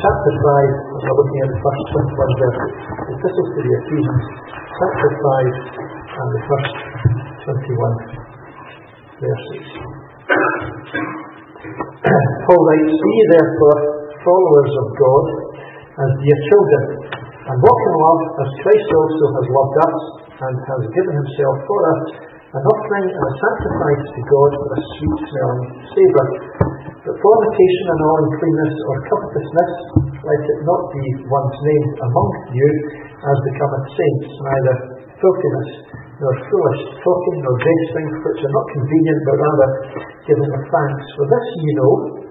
chapter 5, we're looking at the first 21 verses. The Epistle to the Ephesians, chapter 5, and the first 21 verses. Paul writes, "Be ye therefore followers of God, as dear children, and walk in love, as Christ also has loved us, and has given himself for us, an offering and a sacrifice to God for a sweet-smelling savour. But fornication and all uncleanness or covetousness, let it not be once named among you, as becometh saints, neither filthiness, nor foolish talking, nor jesting, which are not convenient, but rather giving of thanks. For this ye know,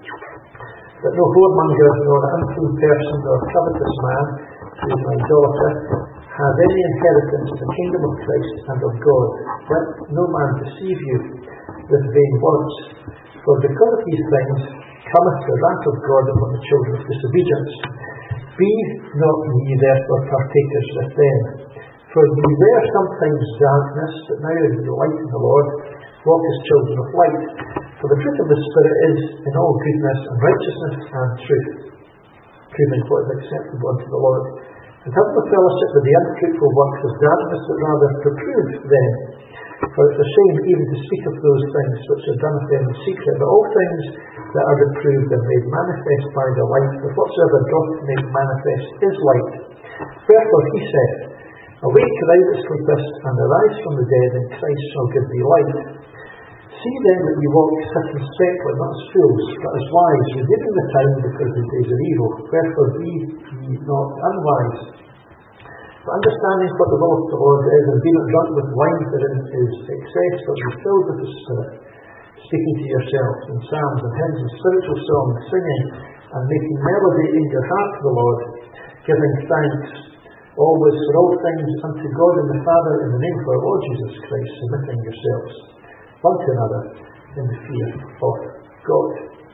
that no whoremonger, nor unclean person, nor covetous man, who is an idolater, has any inheritance in the kingdom of Christ and of God. Let no man deceive you with vain words. For because of these things cometh the wrath of God upon the children of disobedience. Be not ye therefore partakers with them. For ye were sometimes darkness, but now is the light of the Lord. Walk as children of light. For the fruit of the Spirit is in all goodness and righteousness and truth, proving what is acceptable unto the Lord. And have no fellowship with the unfruitful works of darkness, but rather reprove them. For it is a shame even to speak of those things which are done of them in secret. But all things that are reproved are made manifest by the light. For whatsoever doth make manifest is light. Wherefore he said, Awake, thou that sleepest, and arise from the dead, and Christ shall give thee light. See then that ye walk circumspectly, not as fools, but as wise, redeeming the time, because the days are evil. Wherefore be ye not unwise, but understanding what the will of the Lord is, and be not drunk with wine wherein is excess, but be filled with the Spirit, speaking to yourselves in psalms and hymns and spiritual songs, singing and making melody in your heart to the Lord, giving thanks always for all things unto God and the Father in the name of our Lord Jesus Christ, submitting yourselves one to another in the fear of God."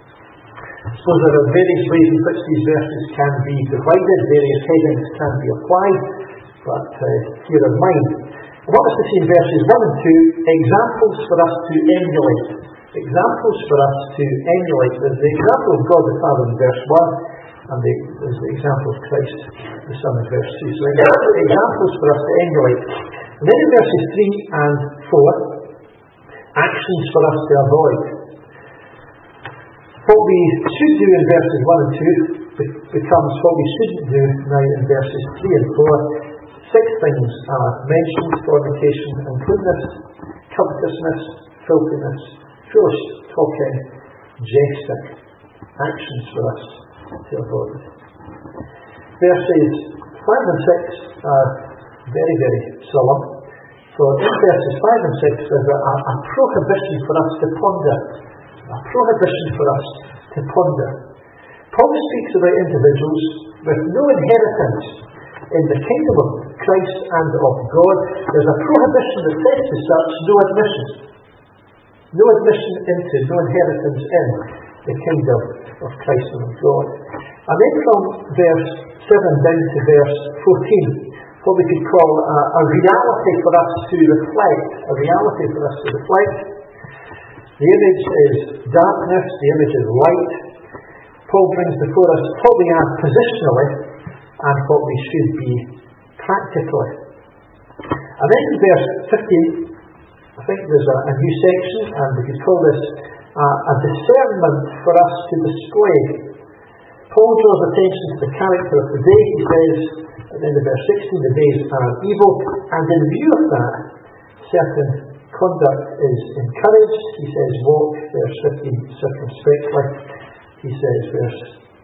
So there are various ways in which these verses can be divided, various headings can be applied, but here are mine. I want us to see in verses 1 and 2 examples for us to emulate. Examples for us to emulate. There's the example of God the Father in verse 1, and there's the example of Christ the Son in verse 2. So examples for us to emulate. And then in verses 3 and 4, actions for us to avoid. What we should do in verses 1 and 2 becomes what we shouldn't do now in verses 3 and 4. 6 things are mentioned: fornication, uncleanness, covetousness, filthiness, foolish talking, jesting. Actions for us to avoid. Verses 5 and 6 are very, very solemn. So in verses 5 and 6 there's a prohibition for us to ponder. A prohibition for us to ponder. Paul speaks about individuals with no inheritance in the kingdom of Christ and of God. There's a prohibition that says to such, no admission. No admission into, no inheritance in the kingdom of Christ and of God. And then from verse 7 down to verse 14, what we could call a reality for us to reflect. A reality for us to reflect. The image is darkness, the image is light. Paul brings before us what we are positionally and what we should be practically. And then in verse 15, I think there's a new section, and we could call this a discernment for us to display. Paul draws attention to the character of the day. He says, at the end of verse 16, the days are evil, and in view of that, certain conduct is encouraged. He says, walk, verse 15, circumspectly. He says, verse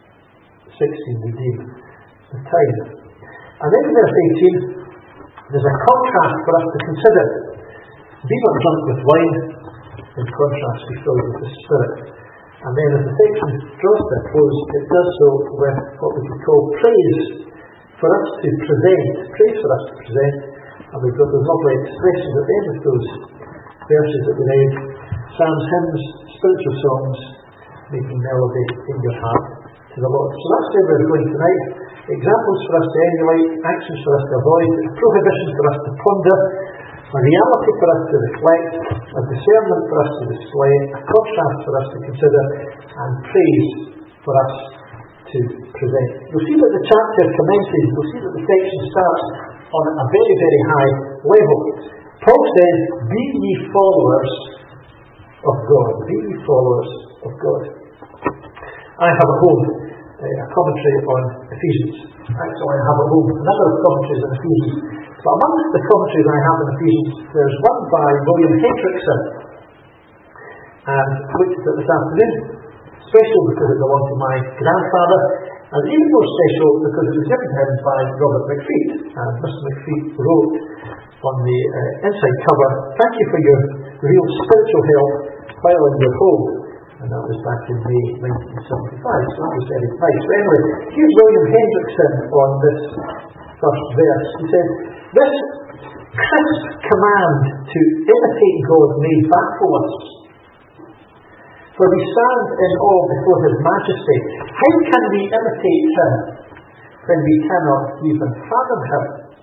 16, redeem the time. And then in verse 18, there's a contrast for us to consider. Be not drunk with wine, in contrast, be filled with the Spirit. And then as the section draws to a close, it does so with what we could call praise for us to present. Praise for us to present. And we've got those lovely expressions at the end of those verses that we read. Psalms, hymns, spiritual songs, making melody in your heart to the Lord. So that's where we're going tonight. Examples for us to emulate, actions for us to avoid, a prohibition for us to ponder, a reality for us to reflect, a discernment for us to display, a contrast for us to consider, and praise for us to present. You'll see that the chapter commences, you'll see that the section starts on a very, very high level. Paul says, be ye followers of God. Be ye followers of God. I have at home a commentary on Ephesians. Actually, I have at home a number of commentaries on Ephesians. But amongst the commentaries I have on Ephesians, there's one by William Hendrickson. And I looked at it this afternoon. Special because it belonged to my grandfather, and even more special because it was given to him by Robert McFeet. And Mr. McFeet wrote on the inside cover, thank you for your real spiritual help while in your home. And that was back in May 1975, so that was very nice. But anyway, here's William Hendrickson on this first verse. He says, this crisp command to imitate God may baffle us. For we stand in awe before His majesty. How can we imitate Him when we cannot even fathom Him?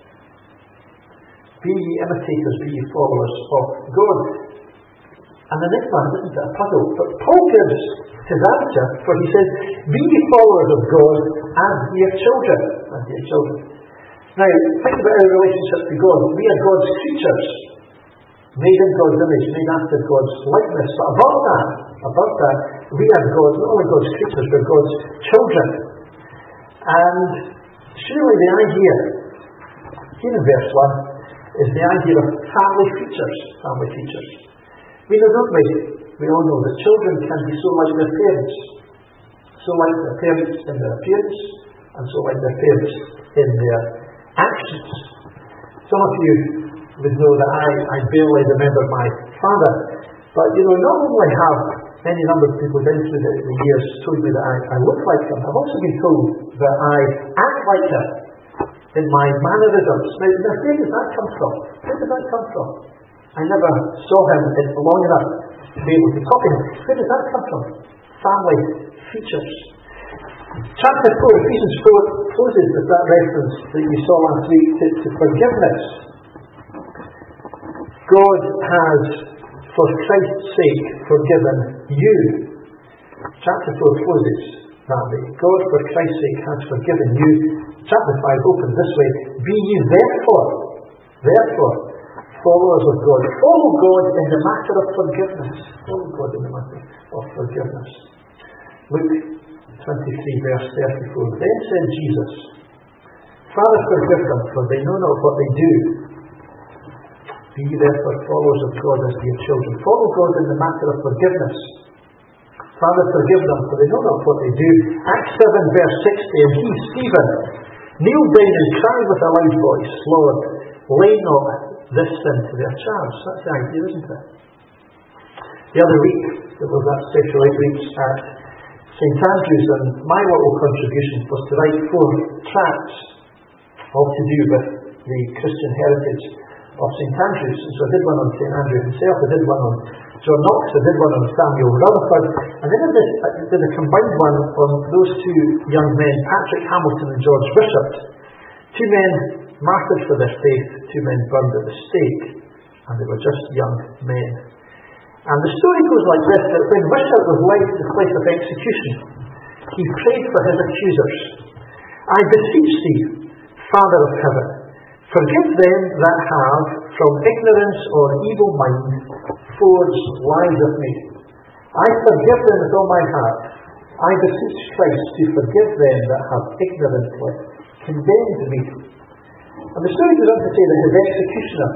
Be ye imitators, be ye followers of God. And the next one isn't a puzzle, but Paul gives his answer, for he says, be ye followers of God as dear children. As dear children. Now, think about our relationship to God. We are God's creatures, made in God's image, made after God's likeness. But above that, we are God's, not only God's creatures, we're God's children. And surely the idea, here in verse 1, is the idea of family features. Family features. We know, don't we? We all know that children can be so like their parents. So like their parents in their appearance, and so like their parents in their actions. Some of you would know that I barely remember my father. But, not only have any number of people down through the years told me that I look like him, I've also been told that I act like him in my mannerisms. Now, where does that come from? Where does that come from? I never saw him long enough to be able to copy him. Where does that come from? Family features. Chapter 4, Ephesians 4, closes with that reference that you saw last week to forgiveness. God has, for Christ's sake, forgiven you. Chapter 4 closes that way. God, for Christ's sake, has forgiven you. Chapter 5 opens this way. Be ye therefore, followers of God. Follow God in the matter of forgiveness. Follow God in the matter of forgiveness. Luke 23, verse 34. Then said Jesus, Father, forgive them, for they know not what they do. Be ye therefore followers of God as dear children. Follow God in the matter of forgiveness. Father, forgive them, for they know not what they do. Acts 7, verse 60. And he, Stephen, kneeled down and cried with a loud voice, Lord, lay not this sin to their charge. That's the idea, isn't it? The other week, there was that special outreach at St. Andrews, and my little contribution was to write 4 tracts, all to do with the Christian heritage of St. Andrews. And so I did one on St. Andrew himself, I did one on John Knox, I did one on Samuel Rutherford, and then I did a combined one on those 2 young men, Patrick Hamilton and George Wishart. 2 men martyred for their faith, 2 men burned at the stake, and they were just young men. And the story goes like this, that when Wishart was led to the place of execution, he prayed for his accusers. I beseech thee, Father of heaven, forgive them that have, from ignorance or evil mind, forged lies of me. I forgive them with all my heart. I beseech Christ to forgive them that have ignorantly condemned me. And the story goes on to say that his executioner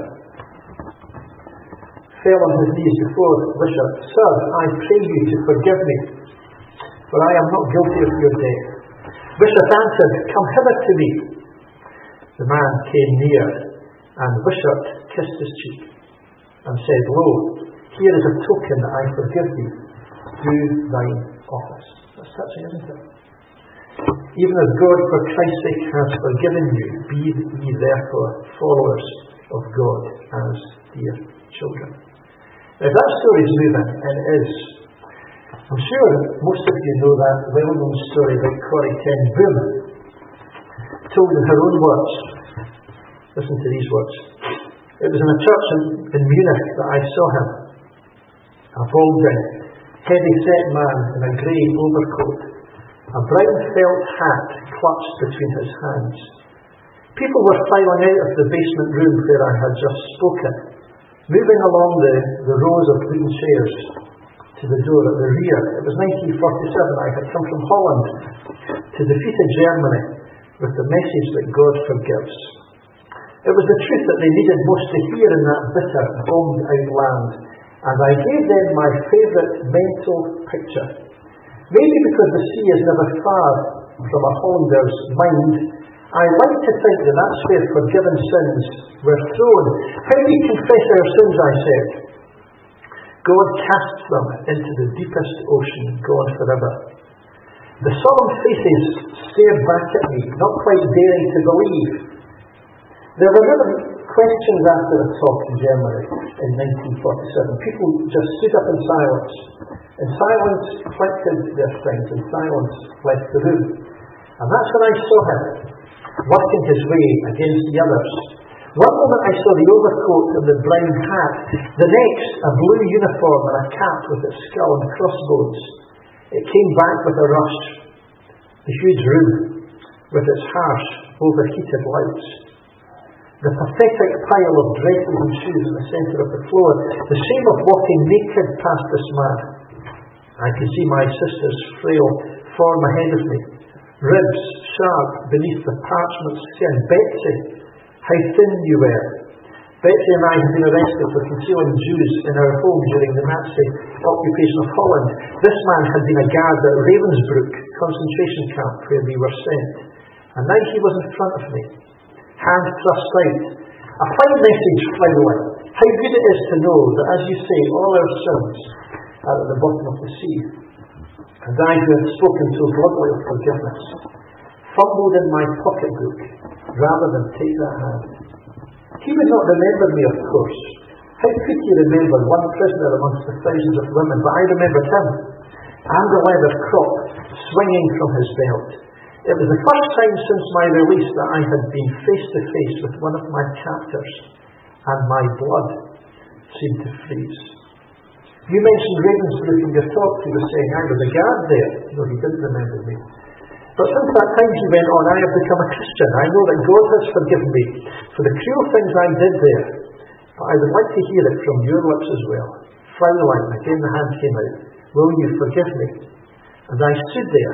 fell on his knees before Wishart. Sir, I pray you to forgive me, for I am not guilty of your death. Wishart answered, Come hither to me. The man came near, and Wishart kissed his cheek, and said, Lo, here is a token that I forgive thee. Do thine office. That's touching, isn't it? Even as God, for Christ's sake, has forgiven you, be ye therefore followers of God as dear children. Now that story is moving, and it is. I'm sure most of you know that well-known story about Corrie ten Boom, told in her own words. Listen to these words. It was in a church in Munich that I saw him. A balding, heavy-set man in a grey overcoat, a brown felt hat clutched between his hands. People were filing out of the basement room where I had just spoken, moving along the rows of wooden chairs to the door at the rear. It was 1947. I had come from Holland to defeated Germany with the message that God forgives. It was the truth that they needed most to hear in that bitter, bombed-out land, and I gave them my favourite mental picture. Maybe because the sea is never far from a Hollander's mind, I like to think that that's where forgiven sins were thrown. How we confess our sins, I said. God casts them into the deepest ocean, gone forever. The solemn faces stared back at me, not quite daring to believe. There were never questions after the talk in Germany in 1947. People just stood up in silence. In silence, collected their things. In silence, left the room. And that's when I saw him, working his way against the others. One moment I saw the overcoat and the brown hat. The next, a blue uniform and a cap with its skull and crossbones. It came back with a rush. The huge room, with its harsh, overheated lights. The pathetic pile of dresses and shoes in the centre of the floor. The shame of walking naked past this man. I could see my sister's frail form ahead of me. Ribs sharp beneath the parchment skin. Betsy, how thin you were. Betsy and I had been arrested for concealing Jews in our home during the Nazi occupation of Holland. This man had been a guard at Ravensbrück concentration camp where we were sent. And now he was in front of me, hand thrust out. A fine message, Fraulein. How good it is to know that, as you say, all our sins are at the bottom of the sea. And I, who had spoken so bluntly of forgiveness, fumbled in my pocketbook rather than take that hand. He would not remember me, of course. How could he remember one prisoner amongst the thousands of women? But I remembered him, and the leather crop swinging from his belt. It was the first time since my release that I had been face to face with one of my captors, and my blood seemed to freeze. You mentioned Ravensbrück in your talk. He was saying, I was a guard there. No, he didn't remember me. But since that time, he went on, I have become a Christian. I know that God has forgiven me for the cruel things I did there. But I would like to hear it from your lips as well. Fraulein, again the hand came out. Will you forgive me? And I stood there.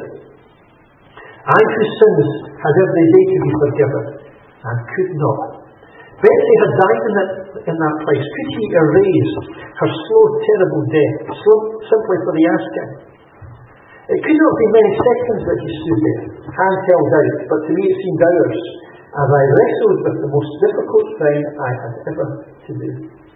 I whose sins had every day to be forgiven, and could not. Betsy had died in that place. Could he erase her slow, terrible death, simply for the asking? It could not be many seconds that he stood there, hand held out, but to me it seemed hours, as I wrestled with the most difficult thing I had ever to do.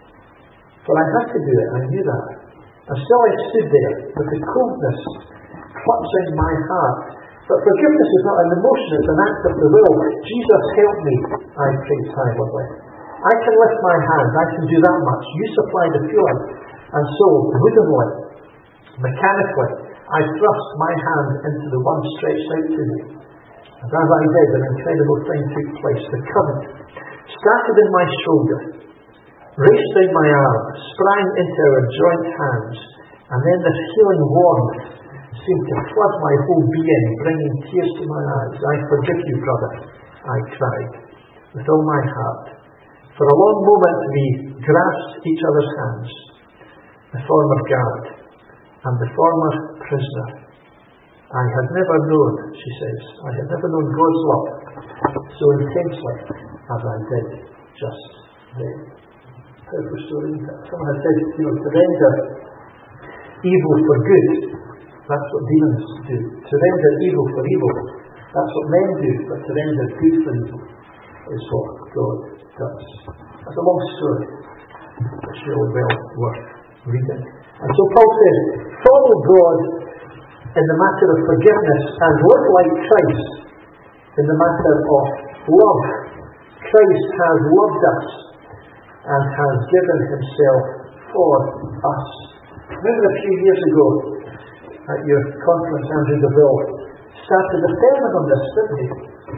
For I had to do it, I knew that. And still I stood there, with the coldness clutching my heart. But forgiveness is not an emotion, it's an act of the will. Jesus, help me, I prayed silently. I can lift my hand, I can do that much. You supply the fueling. And so, woodenly, mechanically, I thrust my hand into the one stretched out to me. And as I did, an incredible thing took place. The current started in my shoulder, raced down my arm, sprang into our joint hands, and then this healing warmth seemed to flood my whole being, bringing tears to my eyes. I forgive you, brother, I cried, with all my heart. For a long moment we grasped each other's hands, the former guard and the former prisoner. I had never known, she says, I had never known God's love so intensely as I did just then. Powerful story, isn't it? Someone had said, to render evil for good, that's what demons do. To render evil for evil, that's what men do. But to render good for evil is what God does. That's a long story. It's really well worth reading. And so Paul says, follow God in the matter of forgiveness and live like Christ in the matter of love. Christ has loved us and has given himself for us. Remember a few years ago at your conference, Andrew DeVille started a sermon on this, didn't he?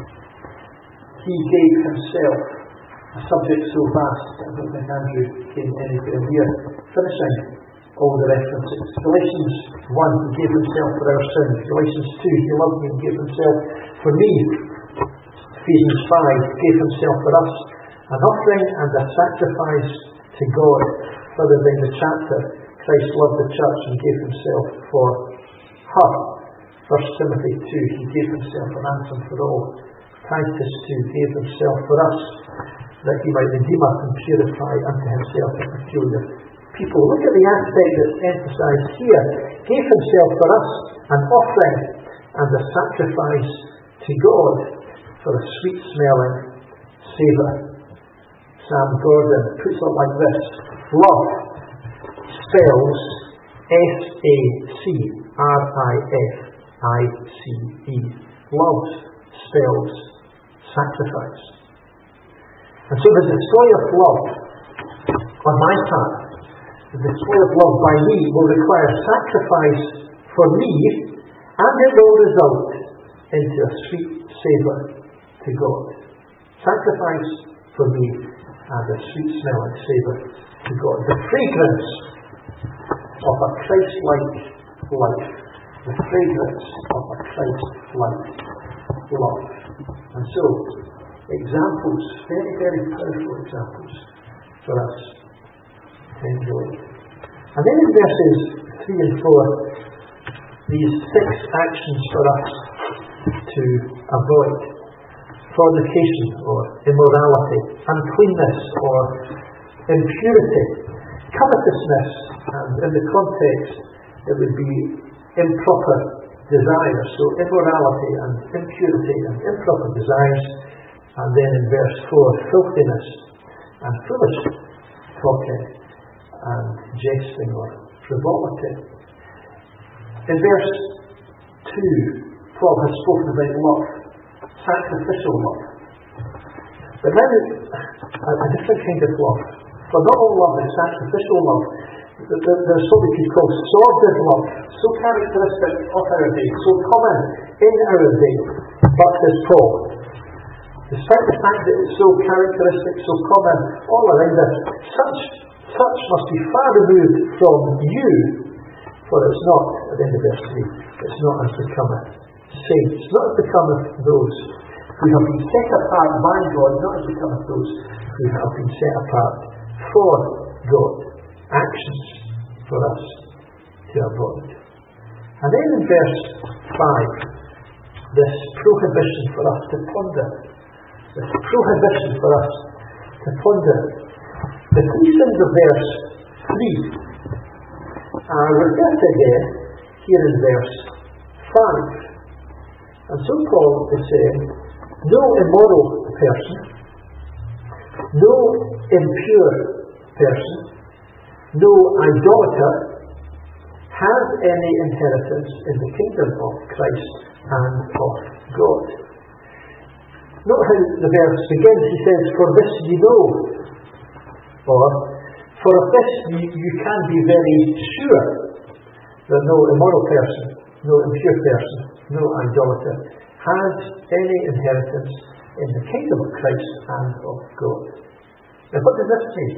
He gave himself, a subject so vast, I don't think Andrew came anywhere near finishing all the references. Galatians 1, He gave Himself for our sins. Galatians 2, He loved me and gave Himself for me. Ephesians 5, gave Himself for us, an offering and a sacrifice to God. Further down the chapter, Christ loved the church and gave Himself for her. 1 Timothy 2, He gave Himself a ransom for all. Titus 2, gave Himself for us, that He might redeem us and purify unto Himself a peculiar people. Look at the aspect that's emphasized here. Gave Himself for us, an offering and a sacrifice to God for a sweet-smelling savour. Sam Gordon puts it like this: love spells S-A-C-R-I-F-I-C-E. Love spells sacrifice. And so the display of love on my part, the display of love by me, will require sacrifice for me, and it will result into a sweet savour to God. Sacrifice for me and a sweet-smelling savour to God. The fragrance of a Christ-like life. The fragrance of a Christ-like love. And so, examples, very, very powerful examples for us to enjoy. And then in verses 3 and 4, these 6 actions for us to avoid: fornication or immorality, uncleanness or impurity, covetousness, and in the context it would be improper desires. So immorality and impurity and improper desires. And then in verse 4, filthiness and foolish talking and jesting or frivolity. In verse 2, Paul has spoken about love, sacrificial love. But now a different kind of love. For not all love is sacrificial love. There's what we could call sordid love, so characteristic of our day, so common in our day. But says Paul, despite the fact that it's so characteristic, so common all around us, such must be far removed from you, for it's not, at the end of verse 3, it's not as becometh saints, not as becometh those who have been set apart by God, not as becometh those who have been set apart for God. Actions for us to avoid. And then in verse 5, this prohibition for us to ponder. This prohibition for us to ponder. The 3 sins of verse 3 are referred to again here in verse 5. And so Paul is saying, no immoral person, no impure person, no idolater has any inheritance in the kingdom of Christ and of God. Note how the verse begins. He says, for this ye know, or for of this you can be very sure, that no immoral person, no impure person, no idolater has any inheritance in the kingdom of Christ and of God. Now what does this mean?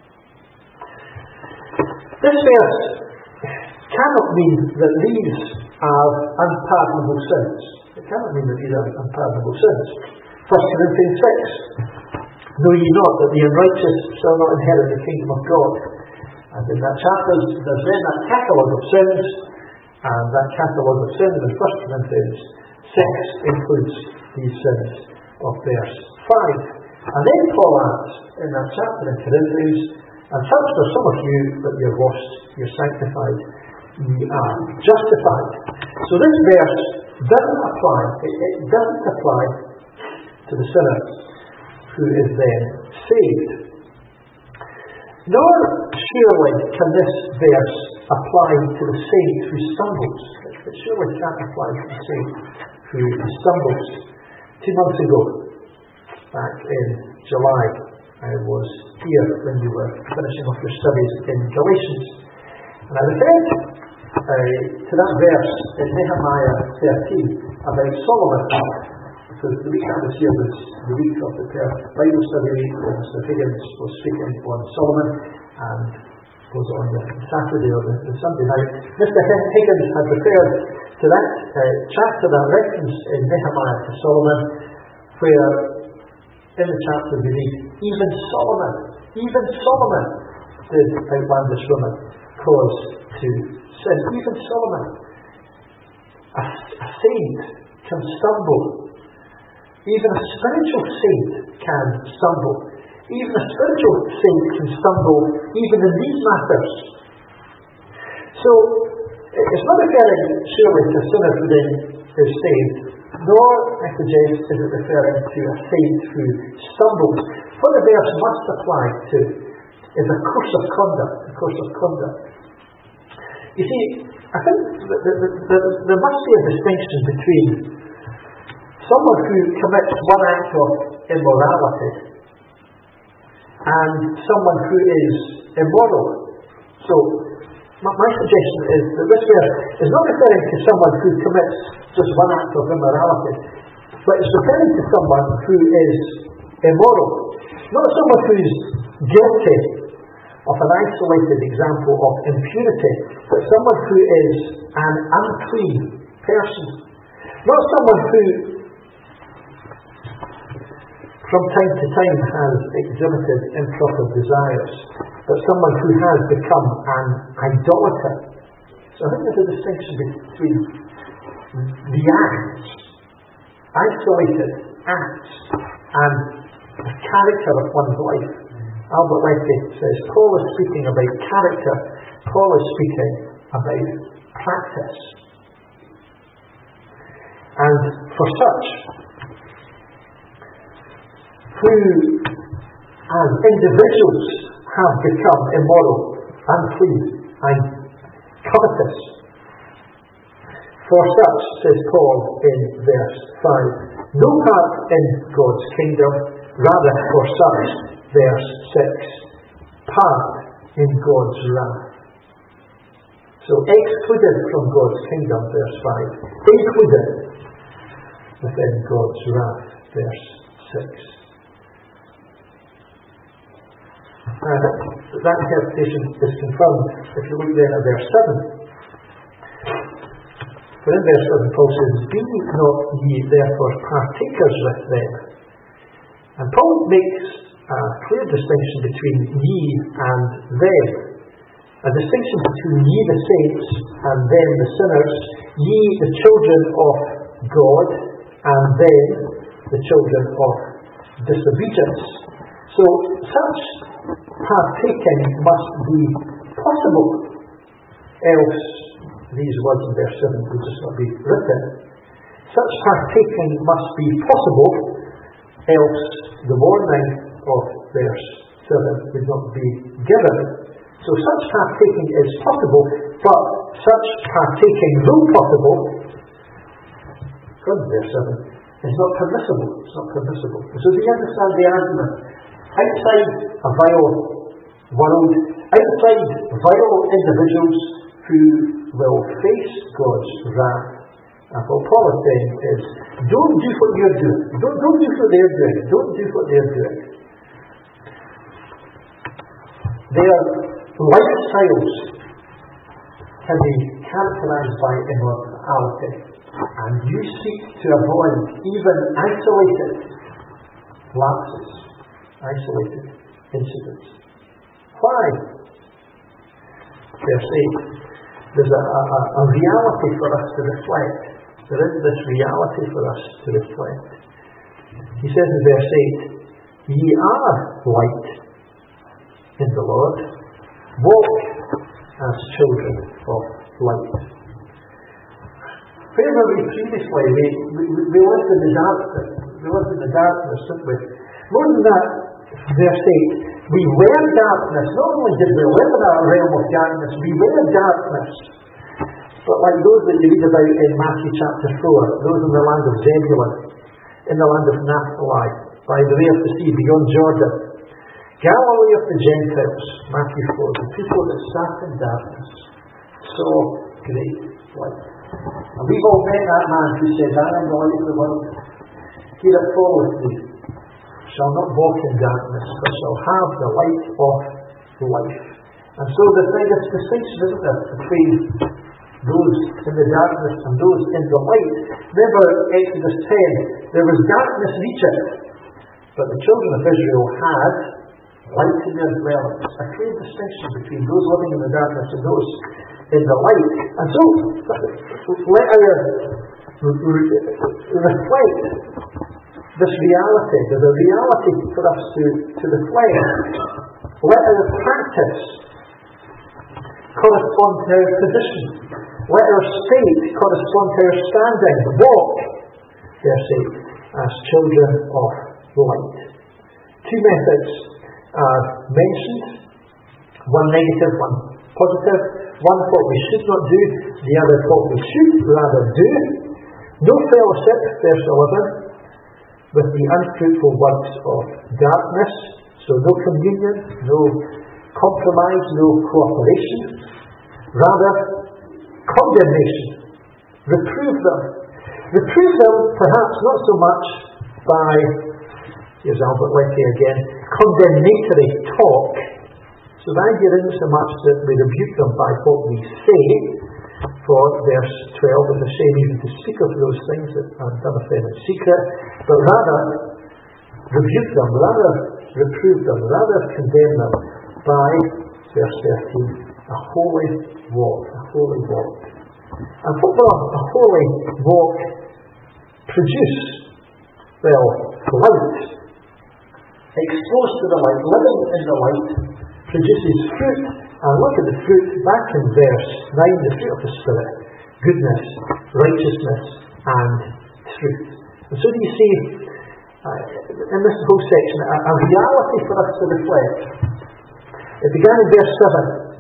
This verse cannot mean that these are unpardonable sins. It cannot mean that these are unpardonable sins. 1 Corinthians 6, know ye not that the unrighteous shall not inherit the kingdom of God? And in that chapter there's then that catalogue of sins, and that catalogue of sins in 1 Corinthians 6 includes these sins of verse 5. And then Paul adds in that chapter in Corinthians, and such for some of you that you're washed, you're sanctified, ye are justified. So this verse doesn't apply, it doesn't apply to the sinner who is then saved. Nor surely can this verse apply to the saint who stumbles. It surely can't apply to the saint who stumbles. 2 months ago, back in July, I was here when you were finishing off your studies in Galatians. And I referred to that verse in Nehemiah 13 about Solomon. Because the week I was here was the week of the Bible study week when Mr. Higgins was speaking on Solomon. And was on the Saturday or the Sunday night, Mr. Higgins had referred to that chapter, that reference in Nehemiah to Solomon, where in the chapter we read, even Solomon did outlandish women cause to sin. Even Solomon, a saint, can stumble. Even a spiritual saint can stumble. Even a spiritual saint can stumble even in these matters. So, it's not referring surely to a sinner who then is saved, nor, I suggest, is it referring to a saint who stumbles. What the verse must apply to is a course of conduct. You see, I think there must be a distinction between someone who commits one act of immorality and someone who is immoral. So, my suggestion is that this verse is not referring to someone who commits just one act of immorality, but it's referring to someone who is immoral. Not someone who is guilty of an isolated example of impurity, but someone who is an unclean person. Not someone who from time to time has exhibited improper desires, but someone who has become an idolater. So I think there's a distinction between the acts, isolated acts, and the character of one's life. Albert Lecky says Paul is speaking about character, Paul is speaking about practice. And for such who as individuals have become immoral, unclean, and covetous, for such, says Paul in verse 5, no part in God's kingdom, rather for such, verse 6, part in God's wrath. So excluded from God's kingdom, verse 5, included within God's wrath, verse 6. That interpretation is confirmed if you look then at verse 7. For in verse 7 Paul says, be not ye therefore partakers with them. And Paul makes a clear distinction between ye and them. A distinction between ye the saints and them the sinners, ye the children of God and them the children of disobedience. So such partaking must be possible, else these words in verse 7 would just not be written. Such partaking must be possible, else the warning of verse 7 would not be given. So such partaking is possible, but such partaking, though possible, from verse 7, is not permissible. It's not permissible. So do you understand the argument? Outside a vile world, outside vile individuals who will face God's wrath, and what Paul is saying is, don't do what you're doing. Don't do what they're doing. Don't do what they're doing. Their lifestyles can be characterized by immorality, and you seek to avoid even isolated lapses, isolated incidents. Why? Verse 8. There's a reality for us to reflect. There is this reality for us to reflect. He says in verse 8, ye are light in the Lord. Walk as children of light. Where were we previously? We lived in the darkness. We lived in the darkness, didn't we? More than that, verse 8, we were darkness. Not only did we live in a realm of darkness, we were darkness. But like those that you read about in Matthew chapter 4, those in the land of Zebulun, in the land of Naphtali, by the way of the sea beyond Jordan, Galilee of the Gentiles, Matthew 4, the people that sat in darkness saw great light. And we've all met that man who says, I am the light of the world. He that followeth me shall not walk in darkness, but shall have the light of life. And so there's this distinction, isn't there, between those in the darkness and those in the light. Remember Exodus 10, there was darkness in Egypt, but the children of Israel had light in their dwellings. A clear distinction between those living in the darkness and those in the light. And so, let our reflect this reality. There's a reality for us to reflect. Let our practice correspond to our position. Let our state correspond to our standing. Walk, verse 8, as children of light. Two methods are mentioned. One negative, one positive. One what we should not do, the other what we should rather do. No fellowship, verse 11, with the unfruitful works of darkness. So no communion, no compromise, no cooperation. Rather, condemnation. Reprove them. Reprove them, perhaps not so much by, here's Albert Letty again, condemnatory talk. So the idea isn't so much that we rebuke them by what we say, for verse 12, it's a shame even to speak of those things that are done of them in secret, but rather rebuke them, rather reprove them, rather condemn them by, verse 13, a holy walk, a holy walk. And what will a holy walk produce? Well, light. Exposed to the light, living in the light, produces fruit. And look at the fruit back in verse 9, the fruit of the Spirit: goodness, righteousness, and truth. And so do you see, in this whole section, a reality for us to reflect. It began in verse 7.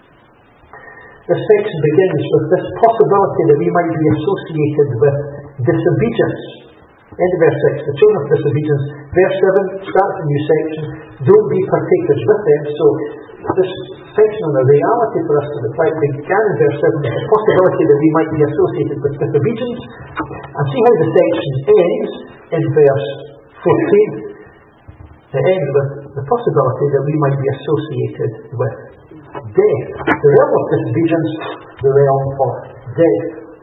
This section begins with this possibility that we might be associated with disobedience. End of verse 6, the children of disobedience. Verse 7 starts a new section. Don't be partakers with them. So this section on the reality for us to reflect began in verse 7 with the possibility that we might be associated with disobedience. And see how the section ends in verse 14. It ends with the possibility that we might be associated with death. The realm of disobedience, the realm of death.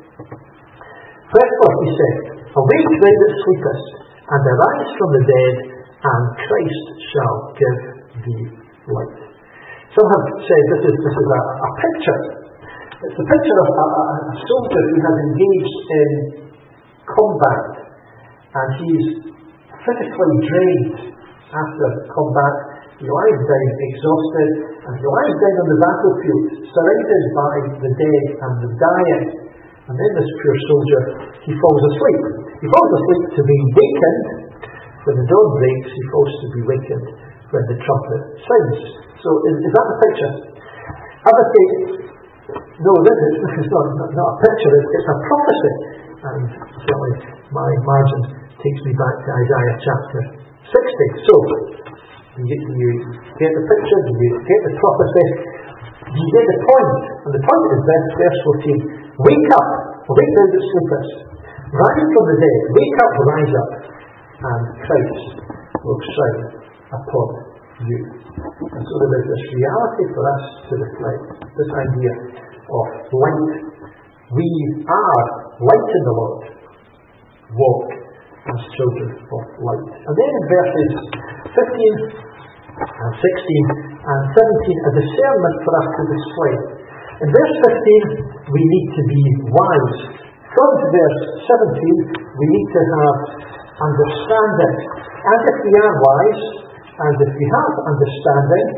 Wherefore he said, awake thou that sleepest, and arise from the dead, and Christ shall give thee light. Some have said this is a picture. It's a picture of a soldier who has engaged in combat, and he's physically drained after combat. He lies down exhausted, and he lies down on the battlefield, surrounded by the dead and the dying. And then this poor soldier, he falls asleep. He falls asleep to be wakened. When the dawn breaks, he falls to be wakened when the trumpet sounds. So is that the picture? Others say, no, this is not a picture, it's a prophecy. And certainly my margin takes me back to Isaiah chapter 60. So, do you get the picture? Do you get the prophecy? Do you get the point? And the point is this, verse 14. Wake up, awake thou that sleepest. Rise from the dead, wake up, rise up, and Christ will shine upon you. And so there is this reality for us to reflect, this idea of light. We are light in the Lord. Walk as children of light. And then in verses 15 and 16 and 17, a discernment for us to display. In verse 15, we need to be wise. From verse 17, we need to have understanding. And if we are wise, and if we have understanding,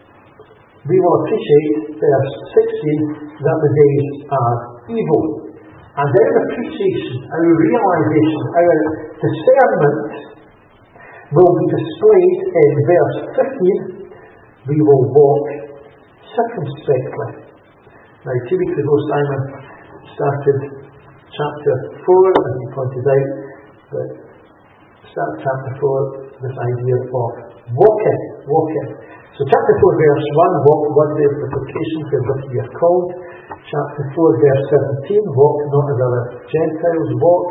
we will appreciate, verse 16, that the days are evil. And our appreciation, our realization, our discernment will be displayed in verse 15. We will walk circumspectly. Now, 2 weeks ago, Simon started chapter 4, and he pointed out that start chapter 4, this idea of walking. So chapter 4, verse 1, walk worthy of the vocation wherewith ye are called. Chapter 4, verse 17, walk not as other Gentiles walk.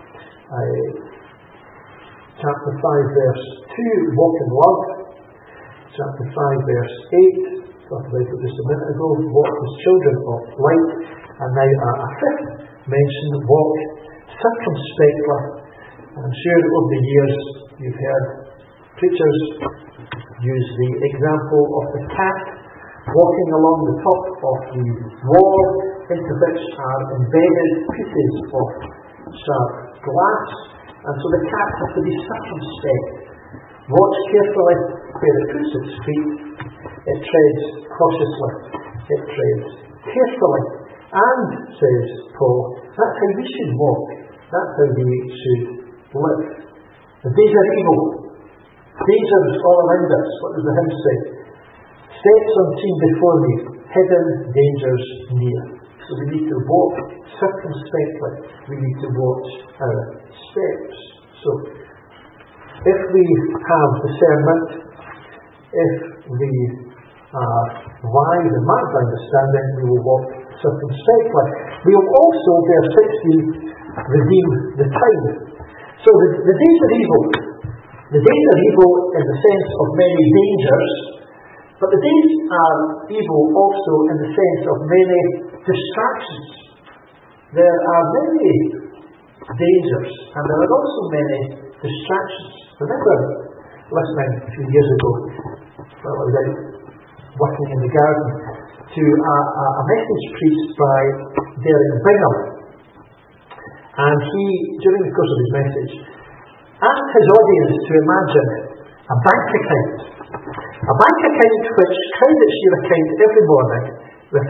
Chapter 5, verse 2, walk in love. Chapter 5, verse 8, thought about it just a minute ago, walk as children of light, and now a fifth mention, walk circumspectly. And I'm sure over the years you've heard preachers use the example of the cat walking along the top of the wall into which are embedded pieces of sharp glass, and so the cat has to be circumspect. Watch carefully where it puts its feet. It treads cautiously. It treads carefully. And, says Paul, that's how we should walk. That's how we should live. The days are evil. Dangers all around us. What does the hymn say? Steps unseen before me, hidden dangers near. So we need to walk circumspectly. We need to watch our steps. So, if we have discernment, if we are wise and marked by understanding, we will walk circumspectly. We will also, verse 16, redeem the time. So the days are evil. The days are evil in the sense of many dangers, but the days are evil also in the sense of many distractions. There are many dangers, and there are also many distractions. Remember listening a few years ago, while I was out working in the garden, to a message preached by Derek Bingham. And he, during the course of his message, asked his audience to imagine a bank account. A bank account which credits your account every morning with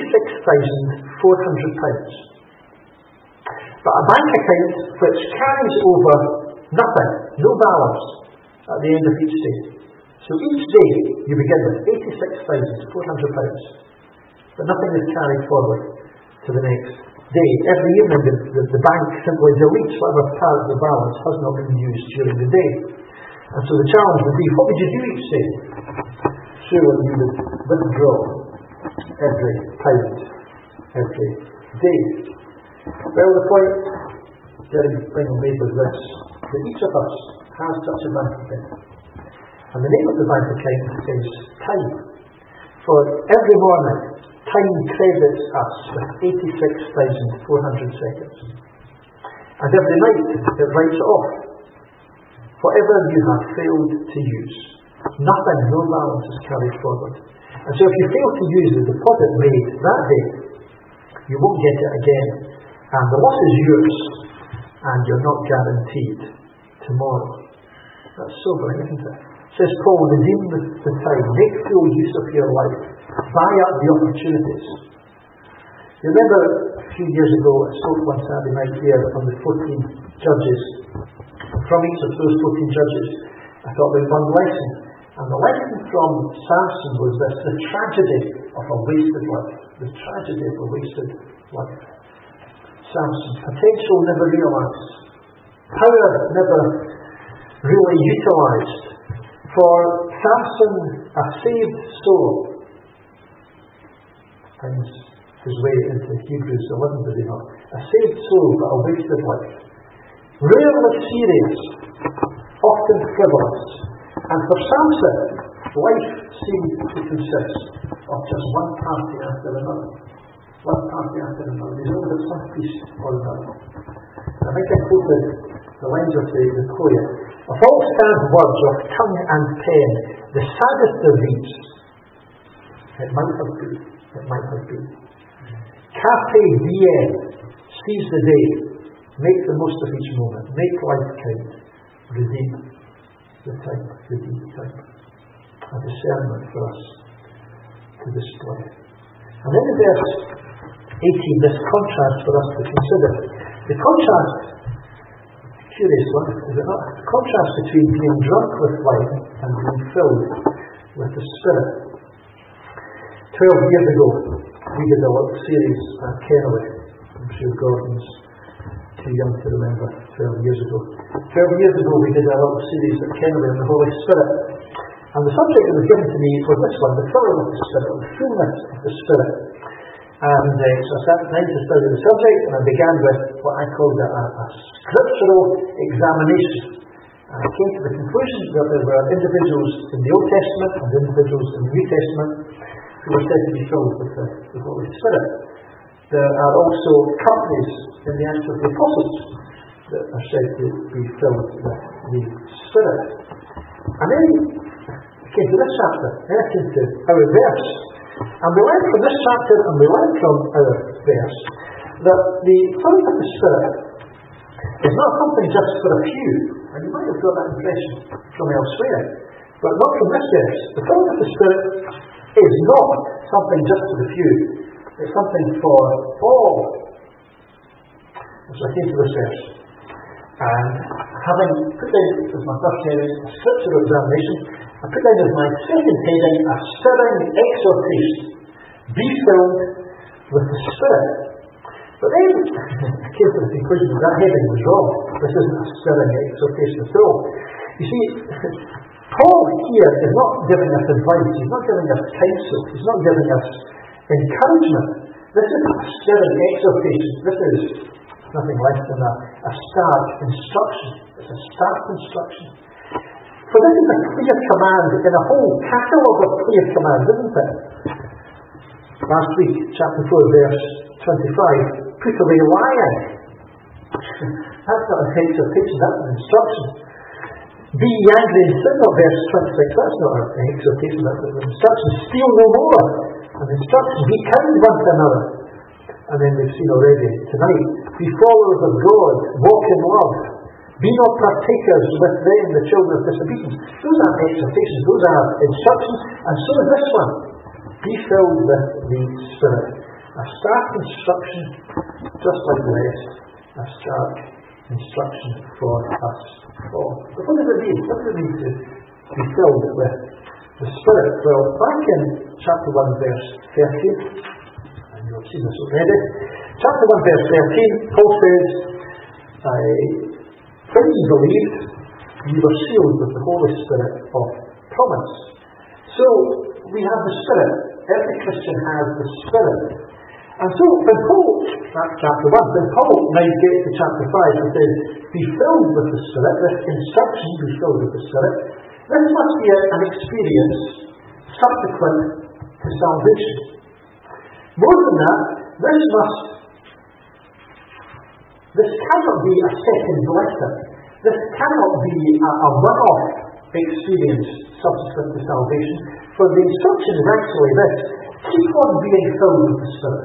£86,400. But a bank account which carries over nothing, no balance, at the end of each day. So each day you begin with £86,400, but nothing is carried forward to the next day. Every evening the bank simply deletes whatever part of the balance has not been used during the day. And so the challenge would be, what would you do each day? Surely you would withdraw every pound, every day. Well, the point Derek Bingham made was this, that each of us has such a bank account. And the name of the bank account is time. For every morning, time credits us with 86,400 seconds. And every night, it writes it off. Whatever you have failed to use, nothing, no balance is carried forward. And so if you fail to use the deposit made that day, you won't get it again. And the loss is yours, and you're not guaranteed tomorrow. That's sobering, isn't it? Says Paul, redeem the time, make full use of your life, buy up the opportunities. You remember a few years ago, I spoke one Saturday night here on the 14 judges. From each of those 14 judges, I thought about one lesson. And the lesson from Samson was this, the tragedy of a wasted life. The tragedy of a wasted life. Samson, potential never realised. Power never really utilised. For Samson, a saved soul, finds his way into Hebrews 11, did he not? A saved soul, but a wasted life. Rarely serious, often frivolous. And for Samson, life seemed to consist of just one party after another. One party after another. He's always at some feast or another. I think I quoted the lines of the poet. Of all sad words of tongue and pen, the saddest of these, it might have been. Carpe diem, seize the day, make the most of each moment, make life count, redeem the time, redeem the time. A discernment for us to display. And then in verse 18, this contrast for us to consider. The contrast, curious one, is it not? The contrast between being drunk with wine and being filled with the Spirit. 12 years ago, we did a little series at Kenilworth. I'm sure Gordon's too young to remember 12 years ago. 12 years ago, we did a little series at Kenilworth on the Holy Spirit. And the subject that was given to me was this one, the filling of the Spirit, the fullness of the Spirit. And so I sat down to study the subject, and I began with what I called a scriptural examination. And I came to the conclusion that there were individuals in the Old Testament and individuals in the New Testament who are said to be filled with the Holy Spirit. There are also companies in the Acts of the Apostles that are said to be filled with the Spirit. And then we came to this chapter, then I came to our verse. And we learned from this chapter, and we learned from our verse, that the filling of the Spirit is not something just for a few. And you might have got that impression from elsewhere, but not from this verse. The filling of the Spirit is not something just for the few. It's something for all. So I came to this verse. And having put down as my first heading a scriptural examination, I put down as my second heading a stirring exhortation. Be filled with the Spirit. But then I came to the conclusion that heading was wrong. This isn't a stirring exhortation at all. You see, Paul here is not giving us advice, he's not giving us counsel, he's not giving us encouragement. This is a stirring exhortation. This is nothing less than a stark instruction. It's a stark instruction. For this is a clear command in a whole catalogue of clear commands, isn't it? Last week, chapter 4, verse 25, put away lying. That's not an exhortation, that's an instruction. Be ye angry and sin not, verse 26, that's not an exhortation, that's an instruction. Steal no more, an instruction. Be kind one to another. And then we've seen already tonight, be followers of God, walk in love. Be not partakers with them, the children of disobedience. Those are exhortations, those are instructions, and so is this one. Be filled with the Spirit. A stark instruction, just like the rest, a stark instruction for us all. But what does it mean? What does it mean to be filled with the Spirit? Well, back in chapter 1, verse 13, and you'll have seen this already, chapter 1, verse 13, Paul says, when you believed, you were sealed with the Holy Spirit of promise. So, we have the Spirit. Every Christian has the Spirit. And so, when Paul, that's chapter 1, when Paul now gets to chapter 5, he says, be filled with the Spirit, this instruction, be filled with the Spirit, this must be an experience subsequent to salvation. More than that, this cannot be a second blessing. This cannot be a one-off experience subsequent to salvation. For the instruction is actually this: keep on being filled with the Spirit.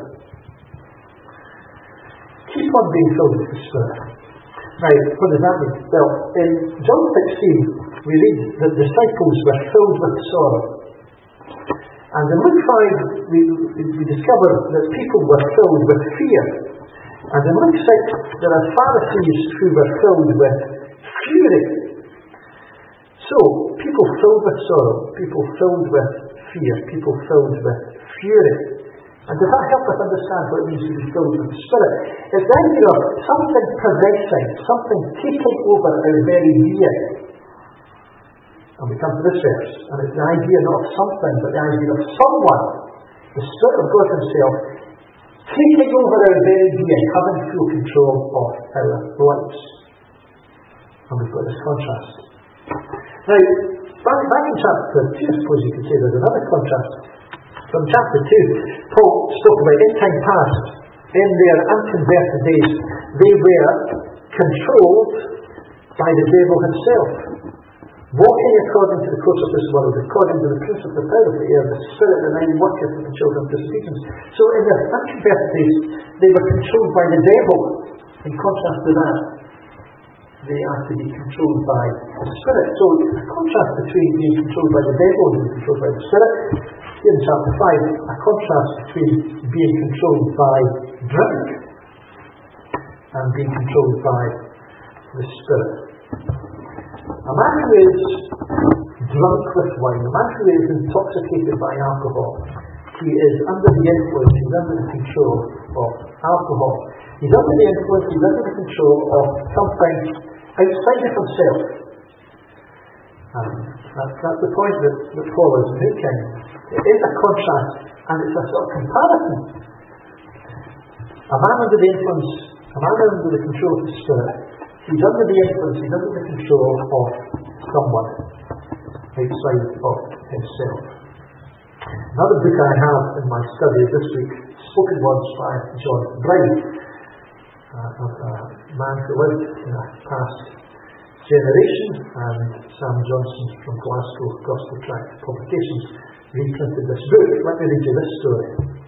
Keep on being filled with the Spirit. Now, what does that mean? Well, in John 16, we read that the disciples were filled with sorrow. And in Luke 5, we discover that people were filled with fear. And in Luke 6, there are Pharisees who were filled with fury. So, people filled with sorrow, people filled with fear, people filled with fury. And does that help us understand what it means to be filled with the Spirit? It's the idea of something possessing, something taking over our very being. And we come to this verse, and it's the idea not of something, but the idea of someone, the Spirit of God Himself, taking over our very being, having full control of our lives. And we've got this contrast. Now, back in chapter 2, I suppose you could say there's another contrast. From chapter 2, Paul spoke about in time past, in their unconverted days, they were controlled by the devil himself, walking according to the course of this world, according to the prince of the power of the air, the spirit that now worketh with the children of disobedience. So in their unconverted days, they were controlled by the devil. In contrast to that, they are to be controlled by the Spirit. So a contrast between being controlled by the devil and being controlled by the Spirit. In chapter 5, a contrast between being controlled by drink and being controlled by the Spirit. A man who is drunk with wine, a man who is intoxicated by alcohol, he is under the influence, he's under the control of alcohol. He's under the influence, he's under the control of something outside of himself. And that's the point that Paul is making. It is a contrast, and it's a sort of comparison. A man under the influence, a man under the control of the Spirit, he's under the influence, he's under the control of someone outside of himself. Another book I have in my study this week, Spoken Words by John Bride, a man who lived in a past generation, and Sam Johnson from Glasgow Gospel Tract Publications reprinted this book. Let me read you this story.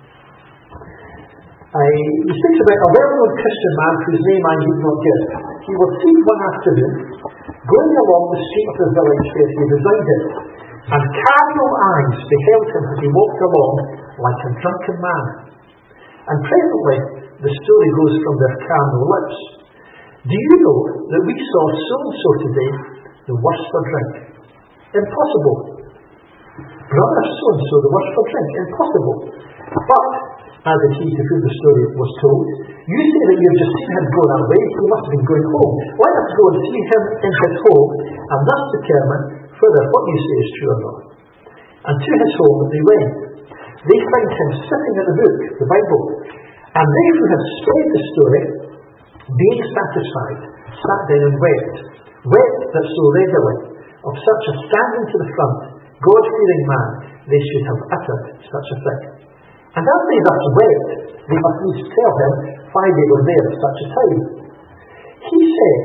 He speaks about a well-known Christian man whose name I need not give. He was seen one afternoon going along the street of the village where he resided, and cardinal eyes beheld him as he walked along like a drunken man. And presently the story goes from their cardinal lips. Do you know that we saw so-and-so today, the worse for drink? Impossible. Brother so-and-so, the worse for drink? Impossible. But, added he to whom the story was told, you say that you have just seen him going away, he must have been going home. Let us go and see him in his home, and thus determine whether what you say is true or not. And to his home they went. They find him sitting at the book, the Bible, and they who had spread the story, being satisfied, sat down and wept that so readily, of such a standing to the front, God-fearing man, they should have uttered such a thing. And as they thus wept, they must needs tell him why they were there at such a time. He said,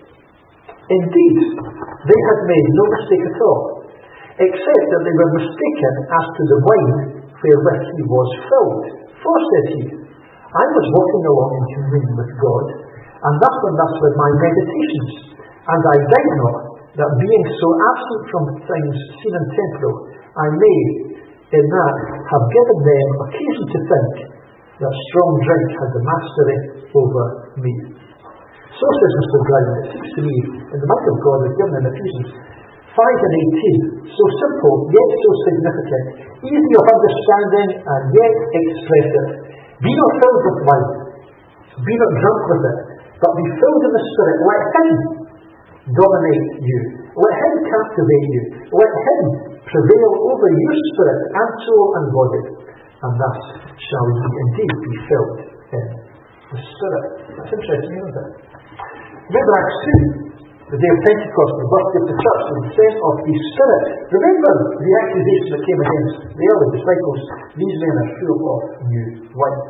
indeed, they had made no mistake at all, except that they were mistaken as to the wine wherewith he was filled. For, said he, I was walking along in communion with God, and thus were my meditations, and I doubt not that being so absent from things seen and temporal, I may, in that, have given them occasion to think that strong drink had the mastery over me. So says Mr. Brown, it seems to me, in the mind of God is given in Ephesians 5 and 18, so simple, yet so significant, easy of understanding, and yet expressive. Be not filled with wine, be not drunk with it, but be filled in the Spirit. Let Him dominate you. Let Him captivate you. Let Him prevail over your spirit and soul and body. And thus shall ye indeed be filled in the Spirit. That's interesting, isn't it? Remember Acts 2, the day of Pentecost, the birthday of the church, and the sent of the Spirit. Remember the accusation that came against the early disciples. These men are full of new wine.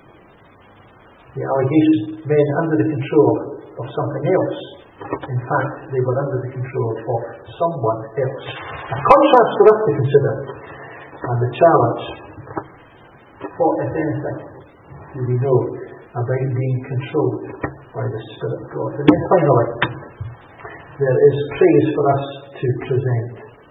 The allegation, men under the control of something else. In fact, they were under the control of someone else. A contrast for us to consider, and the challenge, what, if anything, do we know about being controlled by the Spirit of God? And then finally, there is praise for us to present.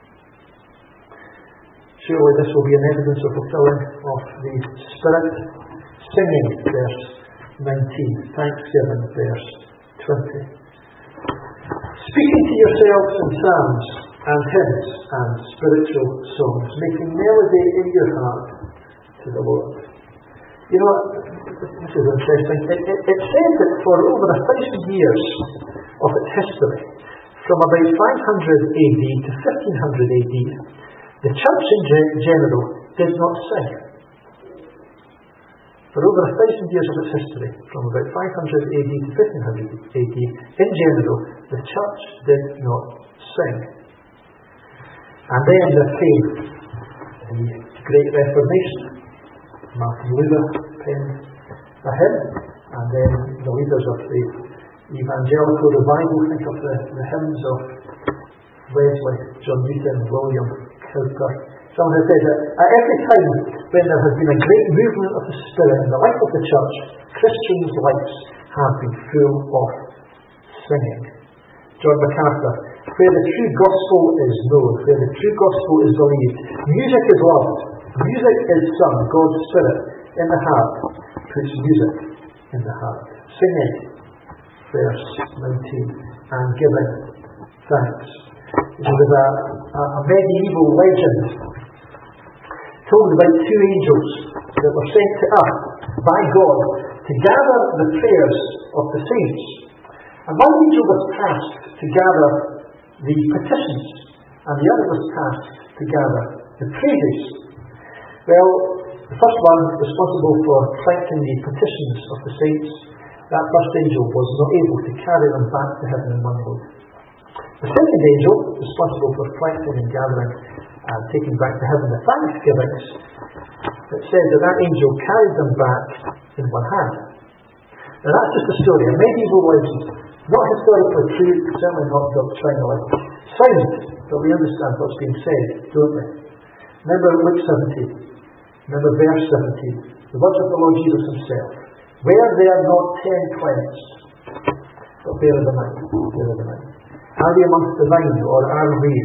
Surely this will be an evidence of fulfilling of the Spirit. Singing, verse 19. Thanksgiving, verse 20. Speaking to yourselves in psalms and hymns and spiritual songs, making melody in your heart to the Lord. You know, this is interesting. It says that for over 1,000 years of its history, from about 500 AD to 1500 AD, the church in general did not sing. For over 1,000 years of its history, from about 500 AD to 1500 AD, in general, the church did not sing. And then there came the Great Reformation. Martin Luther penned a hymn, and then the leaders of the Evangelical Revival, think of the hymns of Wesley, John Newton, William Cowper. Someone has said that at every time when there has been a great movement of the Spirit in the life of the church, Christians' lives have been full of singing. John MacArthur, where the true gospel is known, where the true gospel is believed, music is loved, music is sung, God's Spirit in the heart puts music in the heart. Singing, verse 19, and giving thanks. There was a medieval legend told about two angels that were sent to earth by God to gather the prayers of the saints. And one angel was tasked to gather the petitions, and the other was tasked to gather the praises. Well, the first one, responsible for collecting the petitions of the saints, that first angel was not able to carry them back to heaven in one load. The second angel, responsible for collecting and gathering and taken back to heaven the thanksgivings, it said that angel carried them back in one hand. Now that's just a story, a medieval legend, not historically true, certainly not doctrinally sound, but we understand what's being said, don't we? Remember Luke 17, remember verse 17, the words of the Lord Jesus himself. Were there not 10 cleansed? But bear in mind, are we amongst the 9, or are we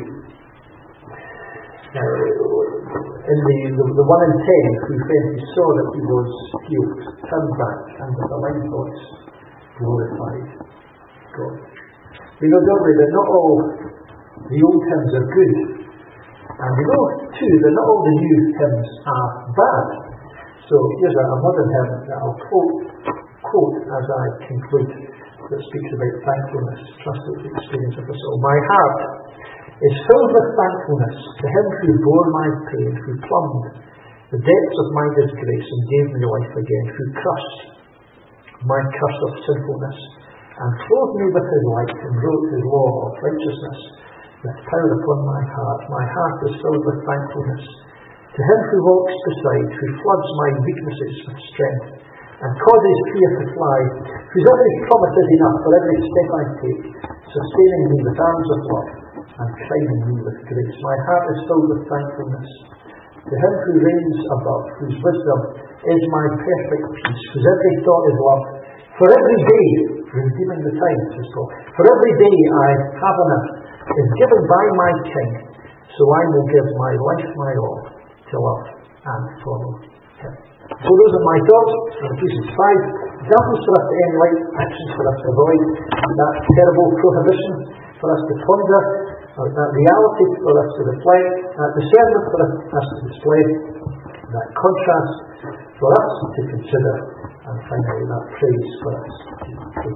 in the 1 in 10 who, when he saw that he was healed, turned back and with a loud voice glorified God? We know, don't we, that not all the old hymns are good, and we know too that not all the new hymns are bad. So here's a modern hymn that I'll quote as I conclude, that speaks about thankfulness. Trust that the experience of us all. My heart is filled with thankfulness to him who bore my pain, who plumbed the depths of my disgrace and gave me life again, who crushed my curse of sinfulness and clothed me with his light and wrote his law of righteousness with power upon my heart. My heart is filled with thankfulness to him who walks beside, who floods my weaknesses with strength and causes fear to fly, whose every promise is enough for every step I take, sustaining me with arms of love and crowning me with grace. My heart is filled with thankfulness to him who reigns above, whose wisdom is my perfect peace, whose every thought is love. For every day, redeeming the time, says Paul, for every day I have on earth is given by my King, so I will give my life my all to love and follow him. So those are my thoughts on Ephesians 5. Examples for us to emulate, actions for us to avoid, that terrible prohibition for us to ponder, that reality for us to reflect, that discernment for us to display, that contrast for us to consider, and finally that praise for us to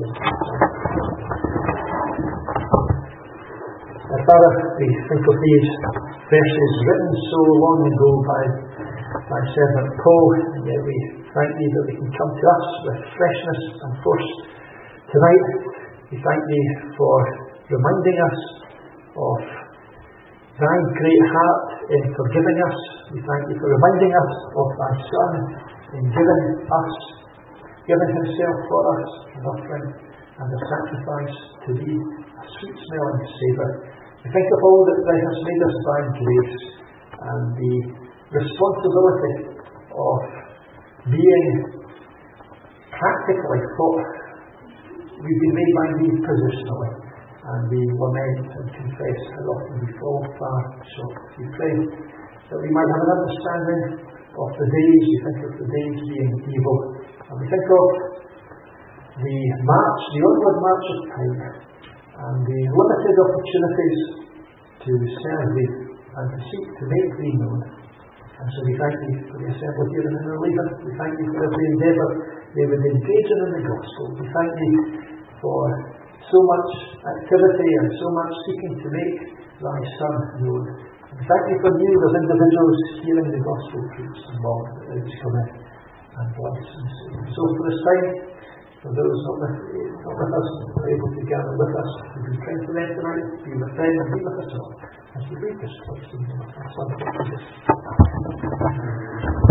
Father, we think of these verses written so long ago by thy servant Paul, and yet we thank thee that they can come to us with freshness and force tonight. We thank thee for reminding us of thy great heart in forgiving us. We thank thee for reminding us of thy Son in giving himself for us, an offering and a sacrifice to thee, a sweet smelling savour. We think of all that thou hast made us by grace, and the responsibility of being practically what we've been made by thee positionally, and we lament and confess how often we fall far short. We pray that we might have an understanding of the days. We think of the days being evil, and we think of the onward march of time, and the limited opportunities to serve thee and to seek to make thee known. And so we thank thee for the assembly here in Innerleithen. We thank thee for every endeavour they would engage in the gospel. We thank thee for so much activity and so much seeking to make thy Son known. And we thank thee for you as individuals hearing the gospel preached, and Lord, that thou wouldst come in and bless and save. So for this time, for those not with us, who are able to gather with us, we've been praying for them tonight, be with them and be with us all as we read this place in the name of our Son, Jesus.